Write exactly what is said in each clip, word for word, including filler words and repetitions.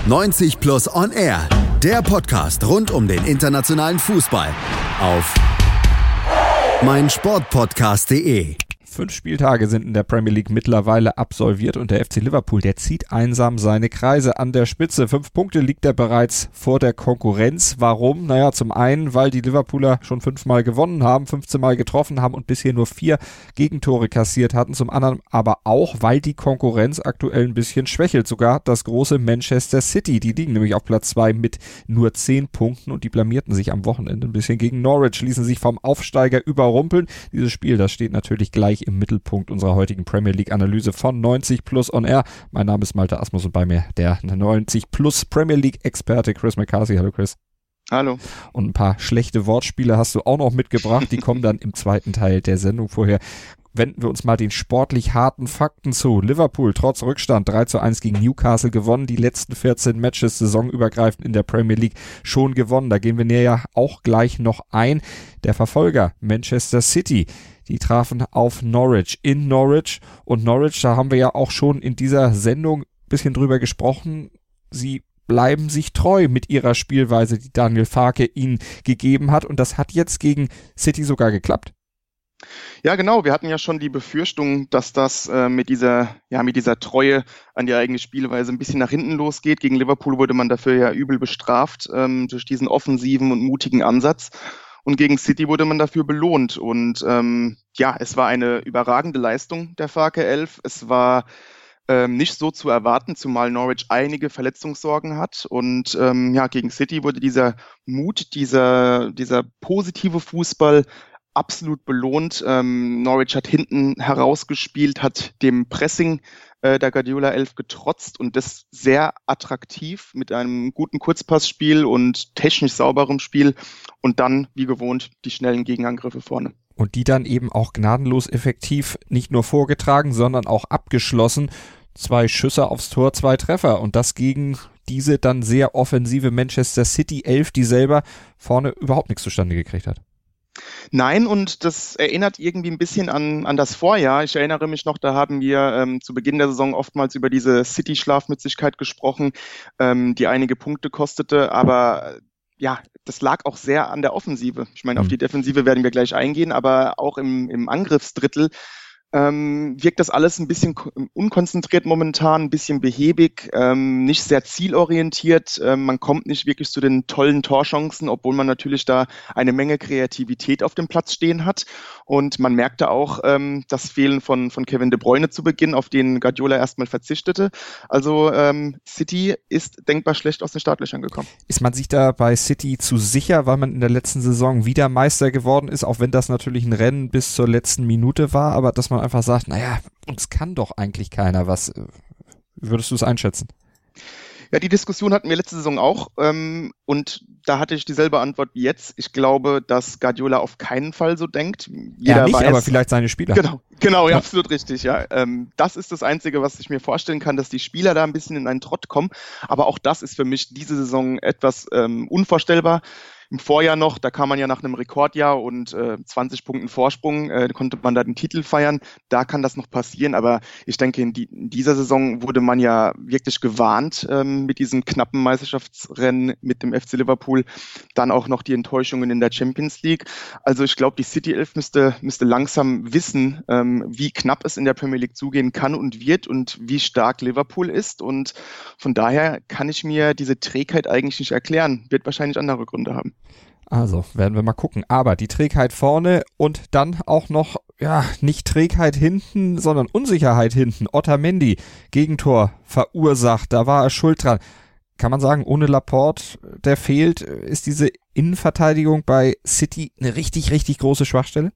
neunzig Plus On Air, der Podcast rund um den internationalen Fußball auf meinsportpodcast punkt de. Fünf Spieltage sind in der Premier League mittlerweile absolviert und der F C Liverpool, der zieht einsam seine Kreise an der Spitze. Fünf Punkte liegt er bereits vor der Konkurrenz. Warum? Naja, zum einen, weil die Liverpooler schon fünfmal gewonnen haben, fünfzehn Mal getroffen haben und bisher nur vier Gegentore kassiert hatten. Zum anderen aber auch, weil die Konkurrenz aktuell ein bisschen schwächelt. Sogar das große Manchester City, die liegen nämlich auf Platz zwei mit nur zehn Punkten und die blamierten sich am Wochenende ein bisschen gegen Norwich, ließen sich vom Aufsteiger überrumpeln. Dieses Spiel, das steht natürlich gleich im Mittelpunkt unserer heutigen Premier League Analyse von neunzig Plus On Air. Mein Name ist Malte Asmus und bei mir der neunzig Plus Premier League Experte Chris McCarthy. Hallo Chris. Hallo. Und ein paar schlechte Wortspiele hast du auch noch mitgebracht. Die kommen dann im zweiten Teil der Sendung. Vorher wenden wir uns mal den sportlich harten Fakten zu. Liverpool trotz Rückstand drei zu eins gegen Newcastle gewonnen. Die letzten vierzehn Matches saisonübergreifend in der Premier League schon gewonnen. Da gehen wir näher auch gleich noch ein. Der Verfolger Manchester City, die trafen auf Norwich in Norwich. Und Norwich, da haben wir ja auch schon in dieser Sendung ein bisschen drüber gesprochen. Sie bleiben sich treu mit ihrer Spielweise, die Daniel Farke ihnen gegeben hat. Und das hat jetzt gegen City sogar geklappt. Ja, genau. Wir hatten ja schon die Befürchtung, dass das äh, mit dieser, ja, mit dieser Treue an die eigene Spielweise ein bisschen nach hinten losgeht. Gegen Liverpool wurde man dafür ja übel bestraft, ähm, durch diesen offensiven und mutigen Ansatz. Und gegen City wurde man dafür belohnt. Und ähm, ja, es war eine überragende Leistung der Farke elf. Es war ähm, nicht so zu erwarten, zumal Norwich einige Verletzungssorgen hat. Und ähm, ja, gegen City wurde dieser Mut, dieser, dieser positive Fußball absolut belohnt. Ähm, Norwich hat hinten herausgespielt, hat dem Pressing äh, der Guardiola elf getrotzt und das sehr attraktiv mit einem guten Kurzpassspiel und technisch sauberem Spiel und dann, wie gewohnt, die schnellen Gegenangriffe vorne. Und die dann eben auch gnadenlos effektiv nicht nur vorgetragen, sondern auch abgeschlossen. Zwei Schüsse aufs Tor, zwei Treffer und das gegen diese dann sehr offensive Manchester City elf, die selber vorne überhaupt nichts zustande gekriegt hat. Nein, und das erinnert irgendwie ein bisschen an, an das Vorjahr. Ich erinnere mich noch, da haben wir ähm, zu Beginn der Saison oftmals über diese City-Schlafmützigkeit gesprochen, ähm, die einige Punkte kostete, aber ja, das lag auch sehr an der Offensive. Ich meine, mhm. auf die Defensive werden wir gleich eingehen, aber auch im, im Angriffsdrittel Ähm, wirkt das alles ein bisschen unkonzentriert momentan, ein bisschen behäbig, ähm, nicht sehr zielorientiert. Ähm, man kommt nicht wirklich zu den tollen Torchancen, obwohl man natürlich da eine Menge Kreativität auf dem Platz stehen hat. Und man merkte auch ähm, das Fehlen von, von Kevin De Bruyne zu Beginn, auf den Guardiola erstmal verzichtete. Also ähm, City ist denkbar schlecht aus den Startlöchern gekommen. Ist man sich da bei City zu sicher, weil man in der letzten Saison wieder Meister geworden ist, auch wenn das natürlich ein Rennen bis zur letzten Minute war, aber dass man einfach sagt, naja, uns kann doch eigentlich keiner was. Wie würdest du es einschätzen? Ja, die Diskussion hatten wir letzte Saison auch ähm, und da hatte ich dieselbe Antwort wie jetzt. Ich glaube, dass Guardiola auf keinen Fall so denkt. Jeder ja, nicht, weiß, aber vielleicht seine Spieler. Genau, genau, ja, absolut richtig. Ja, ähm, das ist das Einzige, was ich mir vorstellen kann, dass die Spieler da ein bisschen in einen Trott kommen. Aber auch das ist für mich diese Saison etwas ähm, unvorstellbar. Im Vorjahr noch, da kam man ja nach einem Rekordjahr und äh, zwanzig Punkten Vorsprung, äh, konnte man da den Titel feiern. Da kann das noch passieren, aber ich denke, in, die, in dieser Saison wurde man ja wirklich gewarnt ähm, mit diesem knappen Meisterschaftsrennen mit dem F C Liverpool. Dann auch noch die Enttäuschungen in der Champions League. Also ich glaube, die City elf müsste, müsste langsam wissen, ähm, wie knapp es in der Premier League zugehen kann und wird und wie stark Liverpool ist. Und von daher kann ich mir diese Trägheit eigentlich nicht erklären. Wird wahrscheinlich andere Gründe haben. Also, werden wir mal gucken. Aber die Trägheit vorne und dann auch noch, ja, nicht Trägheit hinten, sondern Unsicherheit hinten. Otamendi, Gegentor verursacht, da war er schuld dran. Kann man sagen, ohne Laporte, der fehlt, ist diese Innenverteidigung bei City eine richtig, richtig große Schwachstelle?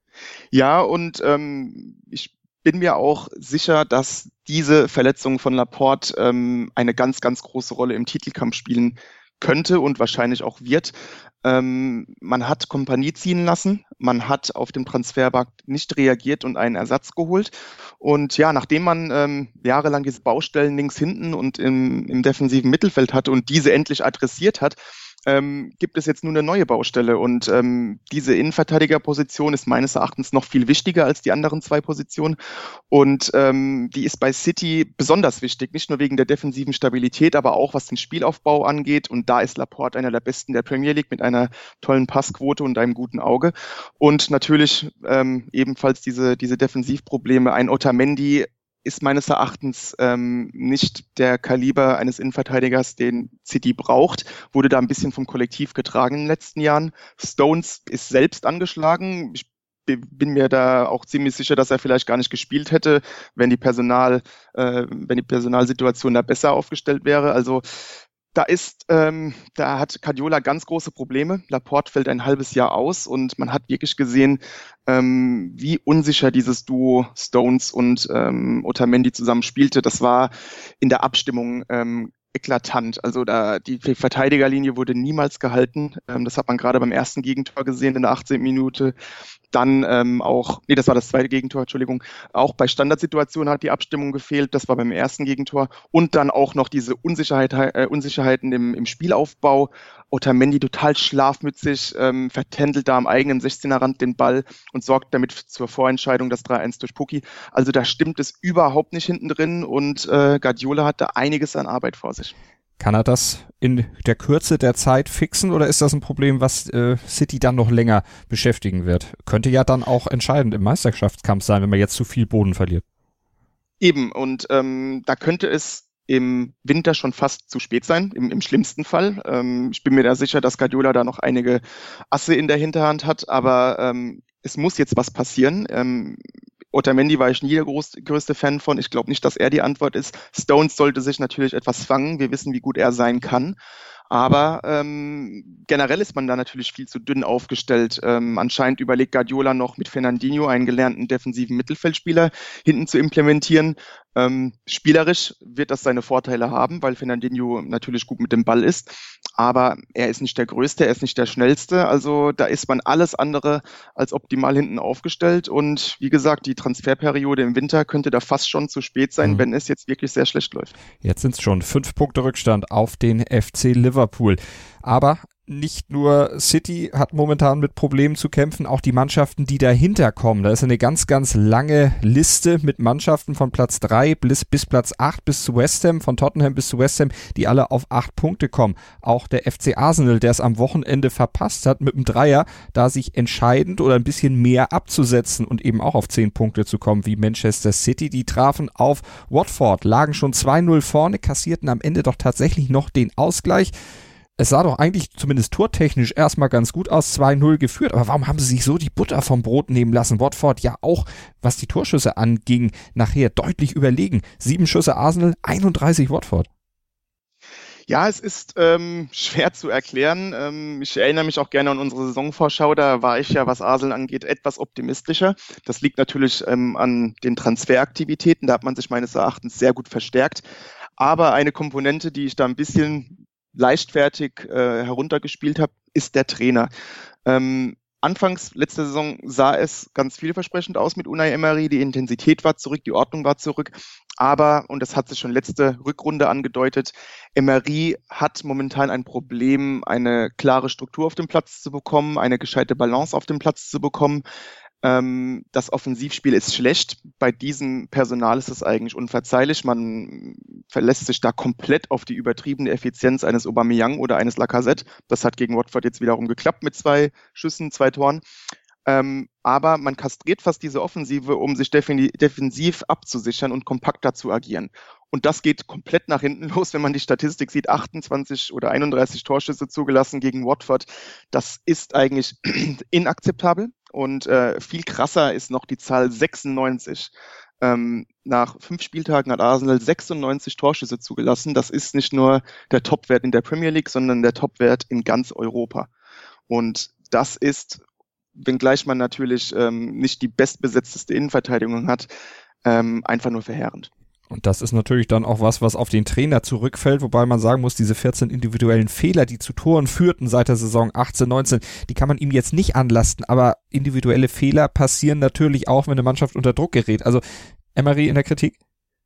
Ja, und ähm, ich bin mir auch sicher, dass diese Verletzung von Laporte ähm, eine ganz, ganz große Rolle im Titelkampf spielen könnte und wahrscheinlich auch wird. Ähm, man hat Kompanie ziehen lassen, man hat auf dem Transfermarkt nicht reagiert und einen Ersatz geholt. Und ja, nachdem man ähm, jahrelang diese Baustellen links hinten und im, im defensiven Mittelfeld hatte und diese endlich adressiert hat, ähm, gibt es jetzt nur eine neue Baustelle und ähm, diese Innenverteidigerposition ist meines Erachtens noch viel wichtiger als die anderen zwei Positionen und ähm, die ist bei City besonders wichtig, nicht nur wegen der defensiven Stabilität, aber auch was den Spielaufbau angeht und da ist Laporte einer der besten der Premier League mit einer tollen Passquote und einem guten Auge und natürlich ähm, ebenfalls diese, diese Defensivprobleme. Ein Otamendi ist meines Erachtens ähm, nicht der Kaliber eines Innenverteidigers, den City braucht, wurde da ein bisschen vom Kollektiv getragen in den letzten Jahren. Stones ist selbst angeschlagen. Ich bin mir da auch ziemlich sicher, dass er vielleicht gar nicht gespielt hätte, wenn die Personal, äh, wenn die Personalsituation da besser aufgestellt wäre. Also Da ist, ähm, da hat Guardiola ganz große Probleme. Laporte fällt ein halbes Jahr aus und man hat wirklich gesehen, ähm, wie unsicher dieses Duo Stones und ähm, Otamendi zusammen spielte. Das war in der Abstimmung ähm, eklatant. Also da die Verteidigerlinie wurde niemals gehalten. Ähm, das hat man gerade beim ersten Gegentor gesehen in der achtzehnten Minute. Dann ähm, auch, nee, das war das zweite Gegentor, Entschuldigung, auch bei Standardsituationen hat die Abstimmung gefehlt, das war beim ersten Gegentor. Und dann auch noch diese Unsicherheit, äh, Unsicherheiten im, im Spielaufbau. Otamendi total schlafmützig, ähm, vertändelt da am eigenen sechzehner-Rand den Ball und sorgt damit zur Vorentscheidung, das drei eins durch Pukki. Also da stimmt es überhaupt nicht hinten drin und äh, Guardiola hat da einiges an Arbeit vor sich. Kann er das in der Kürze der Zeit fixen oder ist das ein Problem, was äh, City dann noch länger beschäftigen wird? Könnte ja dann auch entscheidend im Meisterschaftskampf sein, wenn man jetzt zu viel Boden verliert. Eben, und ähm, da könnte es im Winter schon fast zu spät sein, im, im schlimmsten Fall. Ähm, ich bin mir da sicher, dass Guardiola da noch einige Asse in der Hinterhand hat, aber ähm, es muss jetzt was passieren. Ähm, Otamendi war ich nie der groß, größte Fan von. Ich glaube nicht, dass er die Antwort ist. Stones sollte sich natürlich etwas fangen. Wir wissen, wie gut er sein kann. Aber ähm, generell ist man da natürlich viel zu dünn aufgestellt. Ähm, anscheinend überlegt Guardiola noch mit Fernandinho einen gelernten defensiven Mittelfeldspieler hinten zu implementieren. Ähm, spielerisch wird das seine Vorteile haben, weil Fernandinho natürlich gut mit dem Ball ist. Aber er ist nicht der Größte, er ist nicht der Schnellste. Also da ist man alles andere als optimal hinten aufgestellt. Und wie gesagt, die Transferperiode im Winter könnte da fast schon zu spät sein, mhm. wenn es jetzt wirklich sehr schlecht läuft. Jetzt sind es schon fünf Punkte Rückstand auf den F C Liverpool. Aber nicht nur City hat momentan mit Problemen zu kämpfen, auch die Mannschaften, die dahinter kommen. Da ist eine ganz, ganz lange Liste mit Mannschaften von Platz drei bis, bis Platz acht bis zu West Ham, von Tottenham bis zu West Ham, die alle auf acht Punkte kommen. Auch der F C Arsenal, der es am Wochenende verpasst hat, mit dem Dreier, da sich entscheidend oder ein bisschen mehr abzusetzen und eben auch auf zehn Punkte zu kommen, wie Manchester City. Die trafen auf Watford, lagen schon zwei null vorne, kassierten am Ende doch tatsächlich noch den Ausgleich. Es sah doch eigentlich zumindest tortechnisch erstmal ganz gut aus, zwei null geführt, aber warum haben sie sich so die Butter vom Brot nehmen lassen? Watford ja auch, was die Torschüsse anging, nachher deutlich überlegen. Sieben Schüsse Arsenal, einunddreißig Watford. Ja, es ist ähm, schwer zu erklären. Ähm, ich erinnere mich auch gerne an unsere Saisonvorschau, da war ich ja, was Arsenal angeht, etwas optimistischer. Das liegt natürlich ähm, an den Transferaktivitäten, da hat man sich meines Erachtens sehr gut verstärkt. Aber eine Komponente, die ich da ein bisschen leichtfertig äh, heruntergespielt habe, ist der Trainer. Ähm, anfangs, letzte Saison, sah es ganz vielversprechend aus mit Unai Emery. Die Intensität war zurück, die Ordnung war zurück. Aber, und das hat sich schon letzte Rückrunde angedeutet, Emery hat momentan ein Problem, eine klare Struktur auf dem Platz zu bekommen, eine gescheite Balance auf dem Platz zu bekommen. Ähm, das Offensivspiel ist schlecht. Bei diesem Personal ist es eigentlich unverzeihlich. Man verlässt sich da komplett auf die übertriebene Effizienz eines Aubameyang oder eines Lacazette. Das hat gegen Watford jetzt wiederum geklappt mit zwei Schüssen, zwei Toren. Ähm, aber man kastriert fast diese Offensive, um sich defini- defensiv abzusichern und kompakter zu agieren. Und das geht komplett nach hinten los, wenn man die Statistik sieht, achtundzwanzig oder einunddreißig Torschüsse zugelassen gegen Watford. Das ist eigentlich inakzeptabel. Und äh, viel krasser ist noch die Zahl sechsundneunzig. Ähm, nach fünf Spieltagen hat Arsenal sechsundneunzig Torschüsse zugelassen. Das ist nicht nur der Topwert in der Premier League, sondern der Topwert in ganz Europa. Und das ist, wenngleich man natürlich ähm, nicht die bestbesetzteste Innenverteidigung hat, ähm, einfach nur verheerend. Und das ist natürlich dann auch was, was auf den Trainer zurückfällt, wobei man sagen muss, diese vierzehn individuellen Fehler, die zu Toren führten seit der Saison achtzehn neunzehn, die kann man ihm jetzt nicht anlasten, aber individuelle Fehler passieren natürlich auch, wenn eine Mannschaft unter Druck gerät. Also Emery in der Kritik?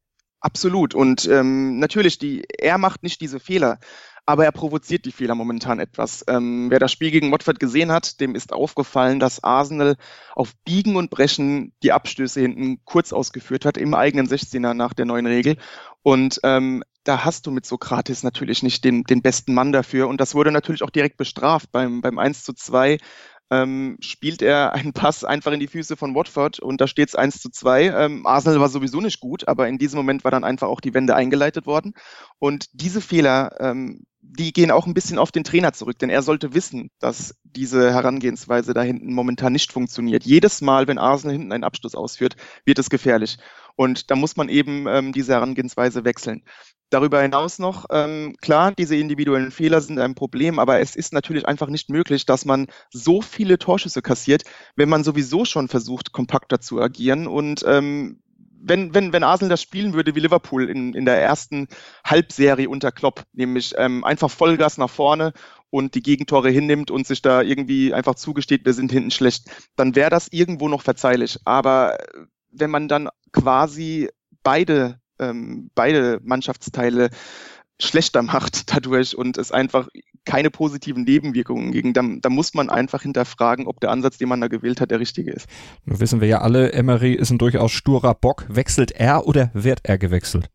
Absolut. Und ähm, natürlich, die, er macht nicht diese Fehler, aber er provoziert die Fehler momentan etwas. Ähm, wer das Spiel gegen Watford gesehen hat, dem ist aufgefallen, dass Arsenal auf Biegen und Brechen die Abstöße hinten kurz ausgeführt hat, im eigenen sechzehner nach der neuen Regel. Und ähm, da hast du mit Sokratis natürlich nicht den, den besten Mann dafür. Und das wurde natürlich auch direkt bestraft. Beim, beim eins zu zwei ähm, spielt er einen Pass einfach in die Füße von Watford und da steht es eins zu zwei. Ähm, Arsenal war sowieso nicht gut, aber in diesem Moment war dann einfach auch die Wende eingeleitet worden. Und diese Fehler, ähm, die gehen auch ein bisschen auf den Trainer zurück, denn er sollte wissen, dass diese Herangehensweise da hinten momentan nicht funktioniert. Jedes Mal, wenn Arsenal hinten einen Abschluss ausführt, wird es gefährlich. Und da muss man eben ähm, diese Herangehensweise wechseln. Darüber hinaus noch, ähm, klar, diese individuellen Fehler sind ein Problem, aber es ist natürlich einfach nicht möglich, dass man so viele Torschüsse kassiert, wenn man sowieso schon versucht, kompakter zu agieren. Und ähm, wenn, wenn, wenn Arsenal das spielen würde wie Liverpool in, in der ersten Halbserie unter Klopp, nämlich ähm, einfach Vollgas nach vorne und die Gegentore hinnimmt und sich da irgendwie einfach zugesteht, wir sind hinten schlecht, dann wäre das irgendwo noch verzeihlich. Aber wenn man dann quasi beide Ähm, beide Mannschaftsteile schlechter macht dadurch und es einfach keine positiven Nebenwirkungen gegen, dann, dann muss man einfach hinterfragen, ob der Ansatz, den man da gewählt hat, der richtige ist. Nun wissen wir ja alle, Emery ist ein durchaus sturer Bock. Wechselt er oder wird er gewechselt?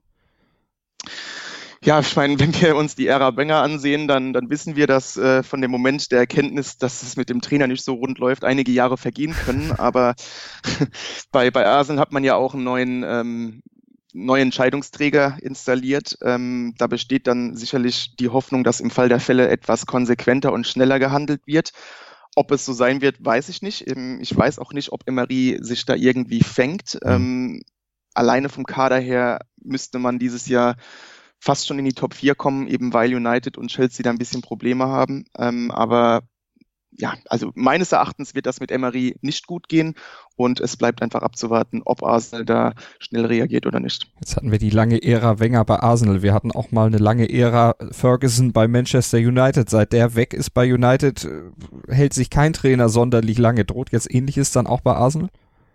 Ja, ich meine, wenn wir uns die Ära Wenger ansehen, dann, dann wissen wir, dass äh, von dem Moment der Erkenntnis, dass es mit dem Trainer nicht so rund läuft, einige Jahre vergehen können. Aber bei, bei Arsenal hat man ja auch einen neuen ähm, neue Entscheidungsträger installiert. Ähm, da besteht dann sicherlich die Hoffnung, dass im Fall der Fälle etwas konsequenter und schneller gehandelt wird. Ob es so sein wird, weiß ich nicht. Ähm, ich weiß auch nicht, ob Emery sich da irgendwie fängt. Mhm. Ähm, alleine vom Kader her müsste man dieses Jahr fast schon in die Top vier kommen, eben weil United und Chelsea da ein bisschen Probleme haben. Ähm, aber ja, also meines Erachtens wird das mit Emery nicht gut gehen und es bleibt einfach abzuwarten, ob Arsenal da schnell reagiert oder nicht. Jetzt hatten wir die lange Ära Wenger bei Arsenal. Wir hatten auch mal eine lange Ära Ferguson bei Manchester United. Seit der weg ist bei United, hält sich kein Trainer sonderlich lange. Droht jetzt Ähnliches dann auch bei Arsenal?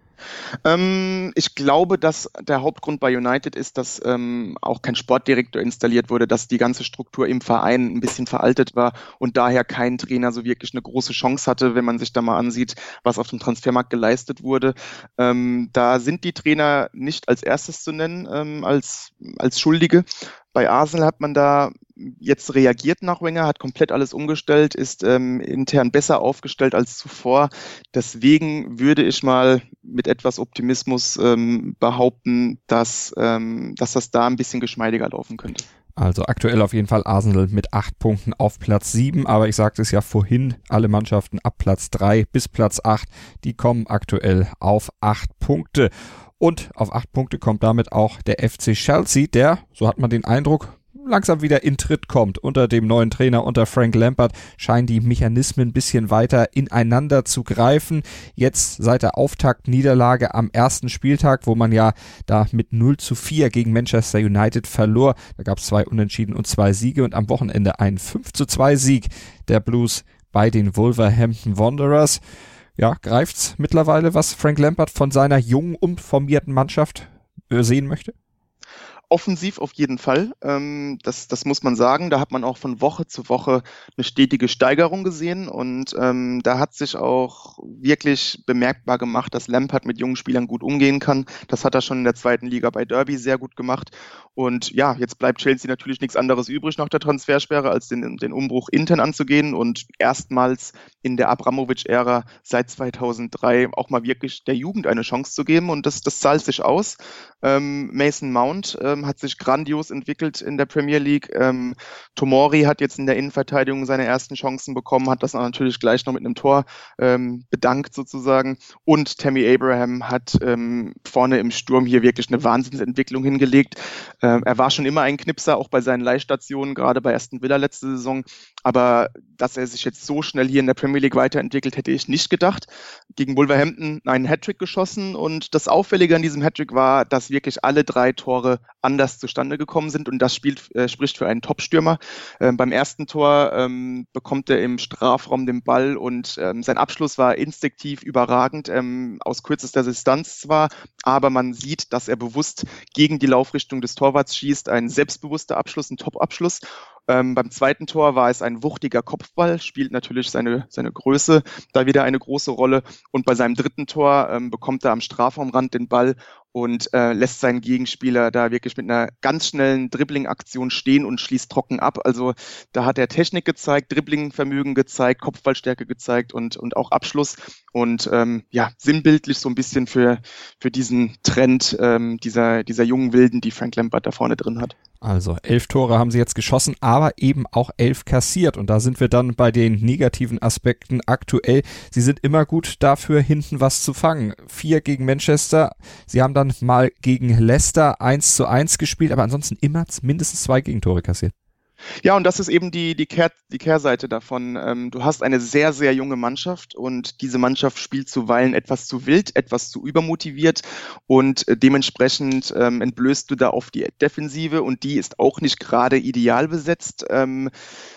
Ähm, ich glaube, dass der Hauptgrund bei United ist, dass ähm, auch kein Sportdirektor installiert wurde, dass die ganze Struktur im Verein ein bisschen veraltet war und daher kein Trainer so wirklich eine große Chance hatte, wenn man sich da mal ansieht, was auf dem Transfermarkt geleistet wurde. Ähm, da sind die Trainer nicht als erstes zu nennen, ähm, als, als Schuldige. Bei Arsenal hat man da jetzt reagiert nach Wenger, hat komplett alles umgestellt, ist ähm, intern besser aufgestellt als zuvor. Deswegen würde ich mal mit etwas Optimismus ähm, behaupten, dass, ähm, dass das da ein bisschen geschmeidiger laufen könnte. Also aktuell auf jeden Fall Arsenal mit acht Punkten auf Platz sieben, aber ich sagte es ja vorhin, alle Mannschaften ab Platz drei bis Platz acht, die kommen aktuell auf acht Punkte. Und auf acht Punkte kommt damit auch der F C Chelsea, der, so hat man den Eindruck, langsam wieder in Tritt kommt. Unter dem neuen Trainer, unter Frank Lampard, scheinen die Mechanismen ein bisschen weiter ineinander zu greifen. Jetzt seit der Auftaktniederlage am ersten Spieltag, wo man ja da mit null zu vier gegen Manchester United verlor. Da gab es zwei Unentschieden und zwei Siege und am Wochenende ein fünf zu zwei Sieg der Blues bei den Wolverhampton Wanderers. Ja, greift's mittlerweile, was Frank Lampard von seiner jungen, umformierten Mannschaft sehen möchte? Offensiv auf jeden Fall, ähm, das, das muss man sagen. Da hat man auch von Woche zu Woche eine stetige Steigerung gesehen und ähm, da hat sich auch wirklich bemerkbar gemacht, dass Lampard mit jungen Spielern gut umgehen kann. Das hat er schon in der zweiten Liga bei Derby sehr gut gemacht und ja, jetzt bleibt Chelsea natürlich nichts anderes übrig nach der Transfersperre, als den, den Umbruch intern anzugehen und erstmals in der Abramovich-Ära seit zweitausenddrei auch mal wirklich der Jugend eine Chance zu geben und das, das zahlt sich aus. Ähm, Mason Mount ähm, hat sich grandios entwickelt in der Premier League. Ähm, Tomori hat jetzt in der Innenverteidigung seine ersten Chancen bekommen, hat das natürlich gleich noch mit einem Tor ähm, bedankt sozusagen. Und Tammy Abraham hat ähm, vorne im Sturm hier wirklich eine Wahnsinnsentwicklung hingelegt. Ähm, er war schon immer ein Knipser, auch bei seinen Leihstationen, gerade bei Aston Villa letzte Saison. Aber dass er sich jetzt so schnell hier in der Premier League weiterentwickelt, hätte ich nicht gedacht. Gegen Wolverhampton einen Hattrick geschossen und das Auffällige an diesem Hattrick war, dass wirklich alle drei Tore anders zustande gekommen sind und das spielt, äh, spricht für einen Top-Stürmer. Ähm, beim ersten Tor ähm, bekommt er im Strafraum den Ball und ähm, sein Abschluss war instinktiv überragend, ähm, aus kürzester Distanz zwar, aber man sieht, dass er bewusst gegen die Laufrichtung des Torwarts schießt, ein selbstbewusster Abschluss, ein Top-Abschluss. Ähm, beim zweiten Tor war es ein wuchtiger Kopfball, spielt natürlich seine, seine Größe da wieder eine große Rolle. Und bei seinem dritten Tor ähm, bekommt er am Strafraumrand den Ball und äh, lässt seinen Gegenspieler da wirklich mit einer ganz schnellen Dribbling-Aktion stehen und schließt trocken ab. Also da hat er Technik gezeigt, Dribbling-Vermögen gezeigt, Kopfballstärke gezeigt und, und auch Abschluss. Und ähm, ja, sinnbildlich so ein bisschen für, für diesen Trend ähm, dieser, dieser jungen Wilden, die Frank Lampard da vorne drin hat. Also elf Tore haben sie jetzt geschossen, aber eben auch elf kassiert. Und da sind wir dann bei den negativen Aspekten aktuell. Sie sind immer gut dafür, hinten was zu fangen. Vier gegen Manchester. Sie haben dann mal gegen Leicester eins zu eins gespielt, aber ansonsten immer mindestens zwei Gegentore kassiert. Ja, und das ist eben die, die, Kehr, die Kehrseite davon. Ähm, du hast eine sehr, sehr junge Mannschaft und diese Mannschaft spielt zuweilen etwas zu wild, etwas zu übermotiviert und äh, dementsprechend ähm, entblößt du da auf die Defensive und die ist auch nicht gerade ideal besetzt. Ähm,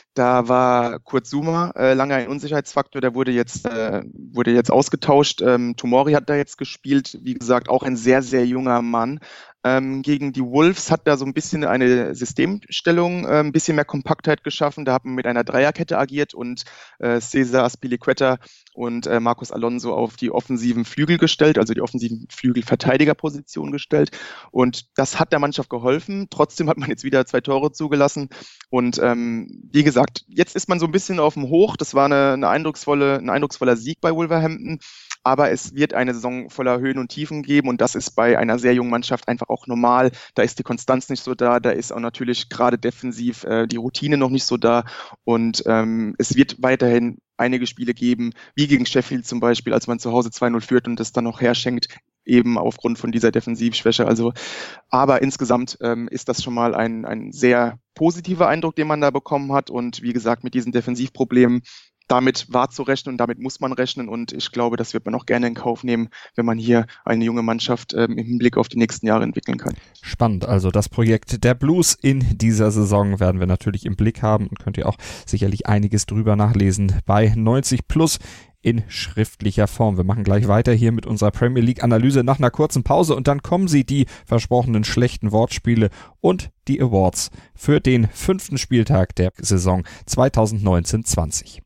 Da war Kurt Zouma äh, lange ein Unsicherheitsfaktor, der wurde jetzt, äh, wurde jetzt ausgetauscht. Ähm, Tomori hat da jetzt gespielt, wie gesagt, auch ein sehr, sehr junger Mann. Ähm, gegen die Wolves hat da so ein bisschen eine Systemstellung, äh, ein bisschen mehr Kompaktheit geschaffen. Da hat man mit einer Dreierkette agiert und äh, Cesar Azpilicueta und äh, Marcos Alonso auf die offensiven Flügel gestellt, also die offensiven Flügelverteidigerposition gestellt. Und das hat der Mannschaft geholfen. Trotzdem hat man jetzt wieder zwei Tore zugelassen. Und ähm, wie gesagt, jetzt ist man so ein bisschen auf dem Hoch. Das war eine, eine eindrucksvolle, ein eindrucksvoller Sieg bei Wolverhampton. Aber es wird eine Saison voller Höhen und Tiefen geben und das ist bei einer sehr jungen Mannschaft einfach auch normal. Da ist die Konstanz nicht so da, da ist auch natürlich gerade defensiv äh, die Routine noch nicht so da und ähm, es wird weiterhin einige Spiele geben, wie gegen Sheffield zum Beispiel, als man zu Hause zwei null führt und das dann noch herschenkt, eben aufgrund von dieser Defensivschwäche. Also, aber insgesamt ähm, ist das schon mal ein, ein sehr positiver Eindruck, den man da bekommen hat und wie gesagt, mit diesen Defensivproblemen damit war zu rechnen und damit muss man rechnen und ich glaube, das wird man auch gerne in Kauf nehmen, wenn man hier eine junge Mannschaft ähm, im Hinblick auf die nächsten Jahre entwickeln kann. Spannend, also das Projekt der Blues in dieser Saison werden wir natürlich im Blick haben und könnt ihr auch sicherlich einiges drüber nachlesen bei neunzig plus in schriftlicher Form. Wir machen gleich weiter hier mit unserer Premier League Analyse nach einer kurzen Pause und dann kommen sie, die versprochenen schlechten Wortspiele und die Awards für den fünften Spieltag der Saison zwanzig neunzehn zwanzig.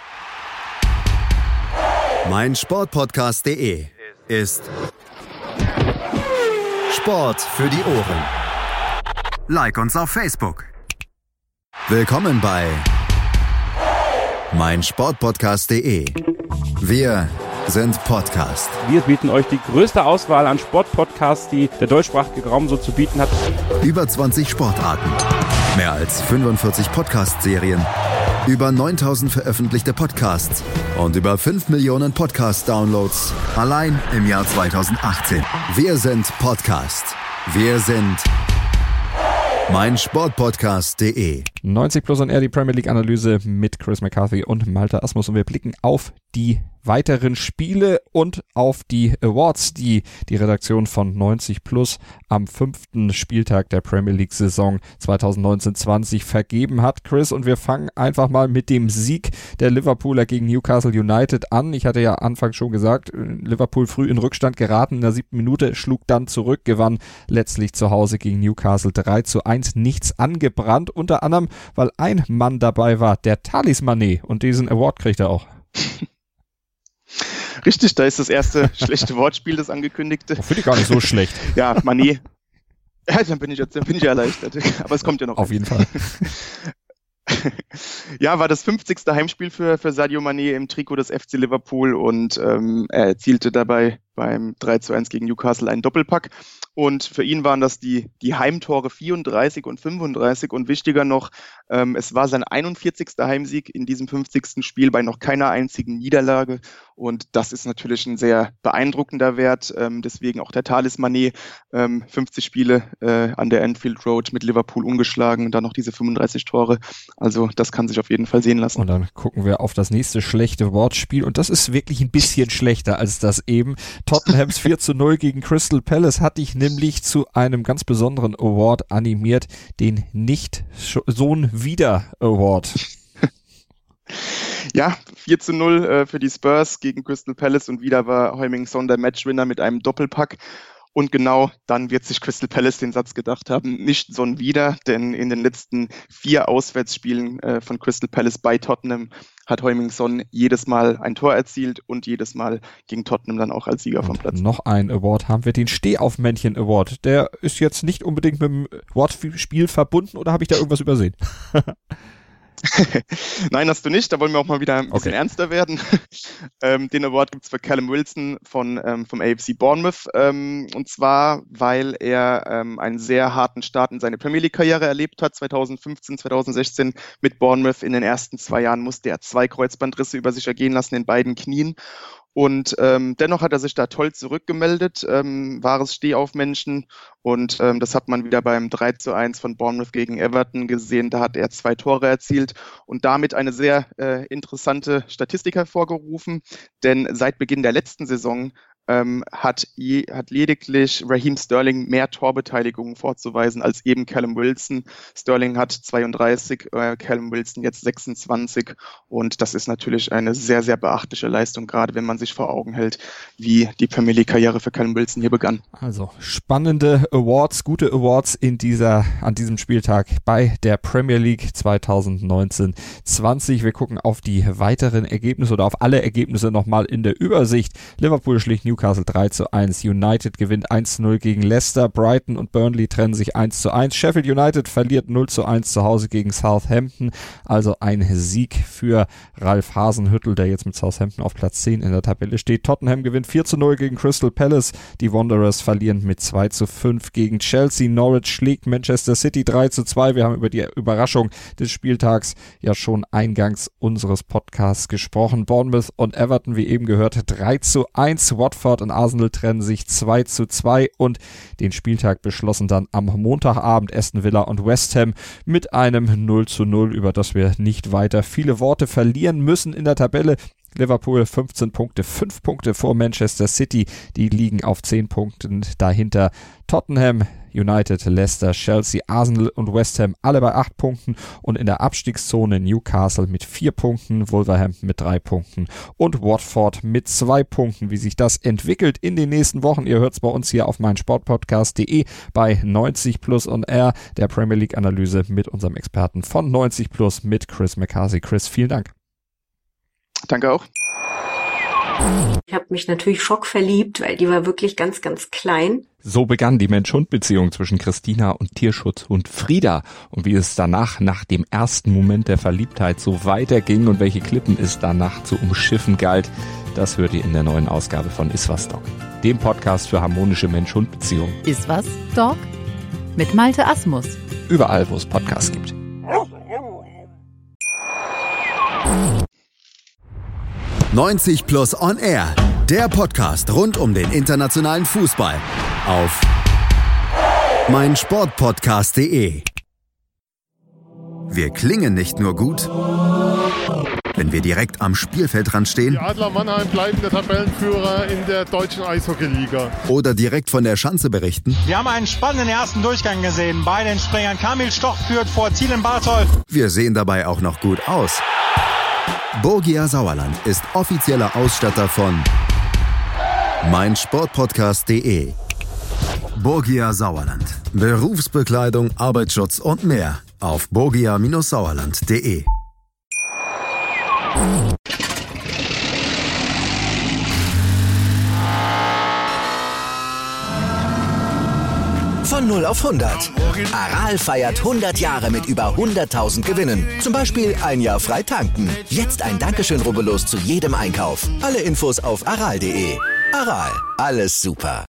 mein Sportpodcast punkt de ist Sport für die Ohren. Like uns auf Facebook. Willkommen bei mein Sportpodcast punkt de. Wir sind Podcast. Wir bieten euch die größte Auswahl an Sportpodcasts, die der deutschsprachige Raum so zu bieten hat. Über zwanzig Sportarten, mehr als fünfundvierzig Podcast-Serien, über neuntausend veröffentlichte Podcasts und über fünf Millionen Podcast-Downloads allein im Jahr zwanzig achtzehn. Wir sind Podcast. Wir sind mein Sportpodcast punkt de. neunzig plus und R, die Premier League Analyse mit Chris McCarthy und Malte Asmus und wir blicken auf die weiteren Spiele und auf die Awards, die die Redaktion von neunzig plus am fünften Spieltag der Premier League Saison zwanzig neunzehn zwanzig vergeben hat, Chris. Und wir fangen einfach mal mit dem Sieg der Liverpooler gegen Newcastle United an. Ich hatte ja anfangs schon gesagt, Liverpool früh in Rückstand geraten, in der siebten Minute, schlug dann zurück, gewann letztlich zu Hause gegen Newcastle drei zu eins. Nichts angebrannt, unter anderem, weil ein Mann dabei war, der Talismané, und diesen Award kriegt er auch. Richtig, da ist das erste schlechte Wortspiel, das angekündigte. Oh, finde ich gar nicht so schlecht. Ja, Mané. Ja, dann bin ich, dann bin ich erleichtert. Aber es kommt ja noch. Auf jeden Fall. Ja, war das fünfzigste Heimspiel für, für Sadio Mané im Trikot des F C Liverpool und ähm, er erzielte dabei beim drei zu eins gegen Newcastle einen Doppelpack. Und für ihn waren das die, die Heimtore vierunddreißig und fünfunddreißig und wichtiger noch, ähm, es war sein einundvierzigster Heimsieg in diesem fünfzigsten Spiel bei noch keiner einzigen Niederlage und das ist natürlich ein sehr beeindruckender Wert, ähm, deswegen auch der Talismané, ähm, fünfzig Spiele äh, an der Anfield Road mit Liverpool ungeschlagen und dann noch diese fünfunddreißig Tore, also das kann sich auf jeden Fall sehen lassen. Und dann gucken wir auf das nächste schlechte Wortspiel und das ist wirklich ein bisschen schlechter als das eben. Tottenhams vier zu null gegen Crystal Palace hat dich nämlich zu einem ganz besonderen Award animiert, den Nicht-Sohn-Wieder-Award. Ja, vier zu null äh, für die Spurs gegen Crystal Palace und wieder war Heung-min-Son der Matchwinner mit einem Doppelpack. Und genau dann wird sich Crystal Palace den Satz gedacht haben, nicht Son wieder, denn in den letzten vier Auswärtsspielen äh, von Crystal Palace bei Tottenham hat Heung-min-Son jedes Mal ein Tor erzielt und jedes Mal gegen Tottenham dann auch als Sieger vom Platz. Noch ein Award haben wir, den Stehaufmännchen Award. Der ist jetzt nicht unbedingt mit dem Wortspiel verbunden, oder habe ich da irgendwas übersehen? Nein, hast du nicht. Da wollen wir auch mal wieder ein bisschen okay. ernster werden. ähm, den Award gibt es für Callum Wilson von, ähm, vom A F C Bournemouth. Ähm, und zwar, weil er ähm, einen sehr harten Start in seine Premier League-Karriere erlebt hat. zwanzig fünfzehn, zwanzig sechzehn mit Bournemouth. In den ersten zwei Jahren musste er zwei Kreuzbandrisse über sich ergehen lassen in beiden Knien. Und ähm, dennoch hat er sich da toll zurückgemeldet, ähm, wahres Stehaufmännchen. Und ähm, das hat man wieder beim drei zu eins von Bournemouth gegen Everton gesehen. Da hat er zwei Tore erzielt und damit eine sehr äh, interessante Statistik hervorgerufen. Denn seit Beginn der letzten Saison ähm, hat, je, hat lediglich Raheem Sterling mehr Torbeteiligungen vorzuweisen als eben Callum Wilson. Sterling hat zweiunddreißig, äh, Callum Wilson jetzt sechsundzwanzig. Und das ist natürlich eine sehr, sehr beachtliche Leistung, gerade wenn man sich vor Augen hält, wie die Premier League-Karriere für Callum Wilson hier begann. Also spannende Awards, gute Awards in dieser, an diesem Spieltag bei der Premier League zwanzig neunzehn zwanzig. Wir gucken auf die weiteren Ergebnisse oder auf alle Ergebnisse nochmal in der Übersicht. Liverpool schlägt Newcastle drei zu eins, United gewinnt eins zu null gegen Leicester, Brighton und Burnley trennen sich eins zu eins, Sheffield United verliert null zu eins zu Hause gegen Southampton, also ein Sieg für Ralf Hasenhüttl, der jetzt mit Southampton auf Platz zehn in der Tabelle steht. Tottenham gewinnt vier zu null gegen Crystal Palace, die Wanderers verlieren mit zwei zu fünf gegen Chelsea, Norwich schlägt Manchester City drei zu zwei, wir haben über die Überraschung des Spieltags ja schon eingangs unseres Podcasts gesprochen. Bournemouth und Everton, wie eben gehört, drei zu eins, Watford und Arsenal trennen sich zwei zu zwei und den Spieltag beschlossen dann am Montagabend Aston Villa und West Ham mit einem null zu null, über das wir nicht weiter viele Worte verlieren müssen in der Tabelle. Liverpool fünfzehn Punkte, fünf Punkte vor Manchester City, die liegen auf zehn Punkten dahinter. Tottenham, United, Leicester, Chelsea, Arsenal und West Ham alle bei acht Punkten und in der Abstiegszone Newcastle mit vier Punkten, Wolverhampton mit drei Punkten und Watford mit zwei Punkten. Wie sich das entwickelt in den nächsten Wochen, ihr hört es bei uns hier auf meinsportpodcast punkt de bei neunzig Plus on Air, der Premier League Analyse mit unserem Experten von neunzig Plus, mit Chris McCarthy. Chris, vielen Dank. Danke auch. Ich habe mich natürlich schockverliebt, weil die war wirklich ganz, ganz klein. So begann die Mensch-Hund-Beziehung zwischen Christina und Tierschutzhund Frieda. Und wie es danach, nach dem ersten Moment der Verliebtheit, so weiterging und welche Klippen es danach zu umschiffen galt, das hört ihr in der neuen Ausgabe von Iswas Dog, dem Podcast für harmonische Mensch-Hund-Beziehungen. Iswas Dog mit Malte Asmus. Überall, wo es Podcasts gibt. neunzig Plus on Air, der Podcast rund um den internationalen Fußball auf meinsportpodcast punkt de. Wir klingen nicht nur gut, wenn wir direkt am Spielfeldrand stehen. Die Adler Mannheim bleiben der Tabellenführer in der deutschen Eishockeyliga. Oder direkt von der Schanze berichten. Wir haben einen spannenden ersten Durchgang gesehen. Bei den Springern Kamil Stoch führt vor Ziel in Bartol. Wir sehen dabei auch noch gut aus. Borgia Sauerland ist offizieller Ausstatter von meinsportpodcast punkt de. Borgia Sauerland. Berufsbekleidung, Arbeitsschutz und mehr auf borgia Sauerland punkt de. Von null auf hundert. Aral feiert hundert Jahre mit über hunderttausend Gewinnen. Zum Beispiel ein Jahr frei tanken. Jetzt ein Dankeschön, rubbellos zu jedem Einkauf. Alle Infos auf aral punkt de. Aral, alles super.